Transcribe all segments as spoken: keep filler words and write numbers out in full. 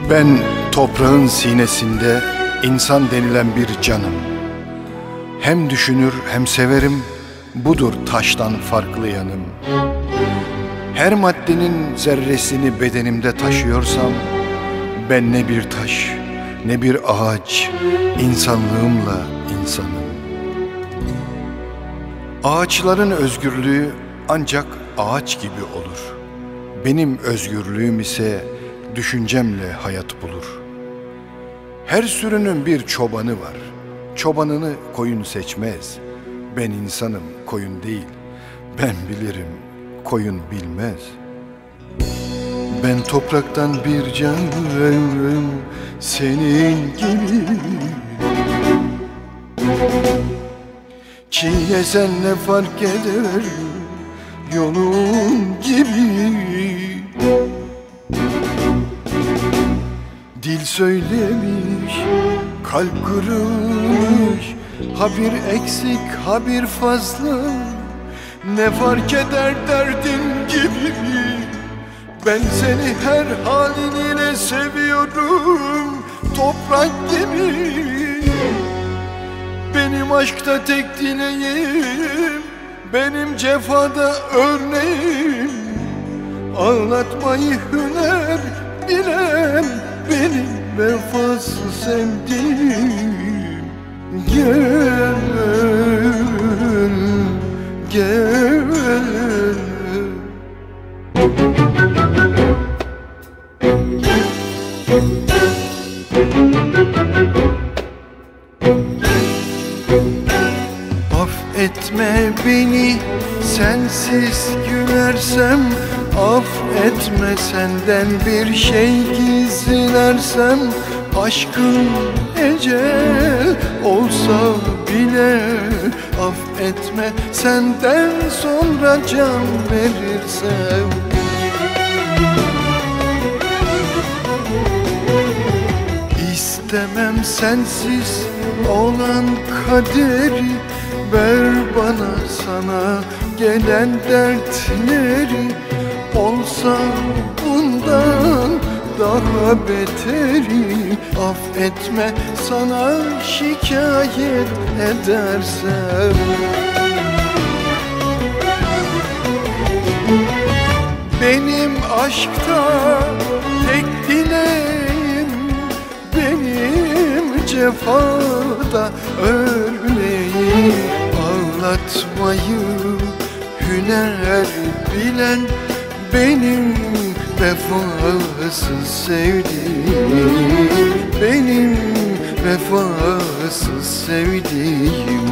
Ben toprağın sinesinde insan denilen bir canım. Hem düşünür hem severim, budur taştan farklı yanım. Her maddenin zerresini bedenimde taşıyorsam, ben ne bir taş, ne bir ağaç, insanlığımla insanım. Ağaçların özgürlüğü ancak ağaç gibi olur. Benim özgürlüğüm ise düşüncemle hayat bulur. Her sürünün bir çobanı var. Çobanını koyun seçmez. Ben insanım, koyun değil. Ben bilirim, koyun bilmez. Ben topraktan bir canım, senin gibi. Çiğnesen ne fark eder, yolun gibi. Dil söylemiş, kalp kırılmış, ha bir eksik ha bir fazla. Ne fark eder derdin gibi. Ben seni her halinle seviyorum, toprak gibi. Benim aşkta tek dileğim, benim cefada örneğim. Ağlatmayı hüner bilen benim vefasız sevdiğim. Gel, gel. Affetme beni, sensiz gülersem. Affetme senden bir şey gizlersem. Aşkın ecel olsa bile. Affetme senden sonra can verirsem. İstemem sensiz olan kaderi. Ver bana sana gelen dertleri. Olsa bundan daha beteri. Affetme sana şikayet edersem. Benim aşkta tek dileğim, benim cefada örneğim. Ağlatmayı hüner bilen benim vefasız sevdiğim. Benim vefasız sevdiğim.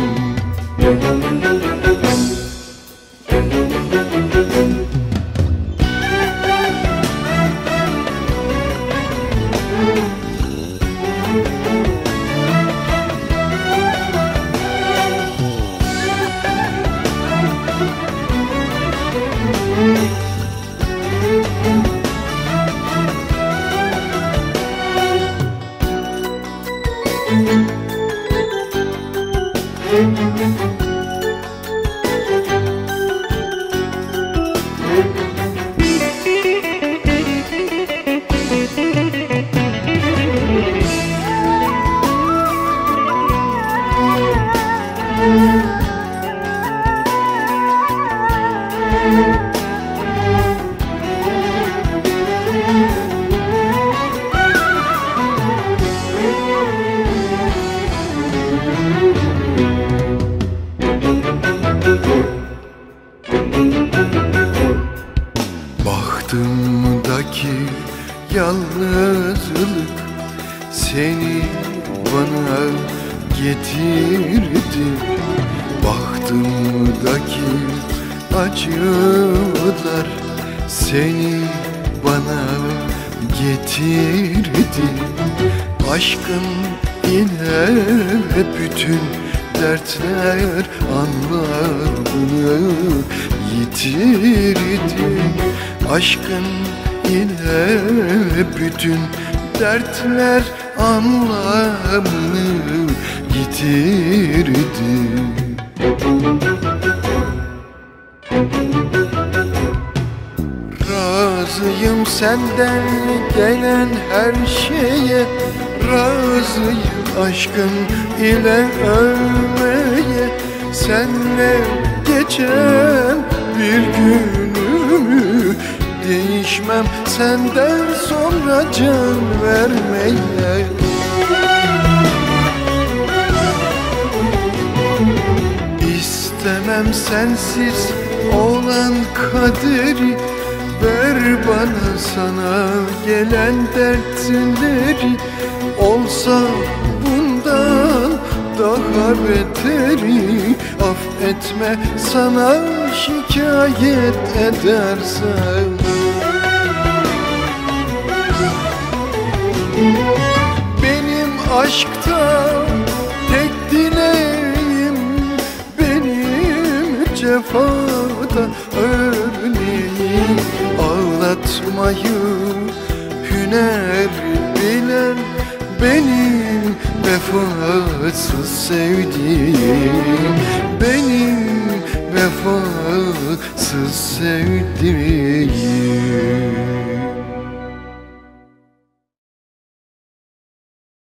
Bahtımdaki yalnızlık seni bana getirdi. Bahtımdaki acılar seni bana getirdi. Aşkın ile bütün dertler anlamını yitirdi. Aşkın ile bütün dertler anlamını yitirdi. Razıyım Senden gelen her şeye razıyım, aşkın ile ölmeye. Senle geçen bir günümü değişmem, senden sonra can vermeye. İstemem sensiz olan kaderi, ver bana sana gelen dertleri. Olsa bundan daha beteri, affetme sana şikayet edersem. Benim aşkta tek dileğim, benim cefada örneğim. Ağlatmayı hüner bilen benim vefasız sevdiğim, benim vefasız sevdiğim.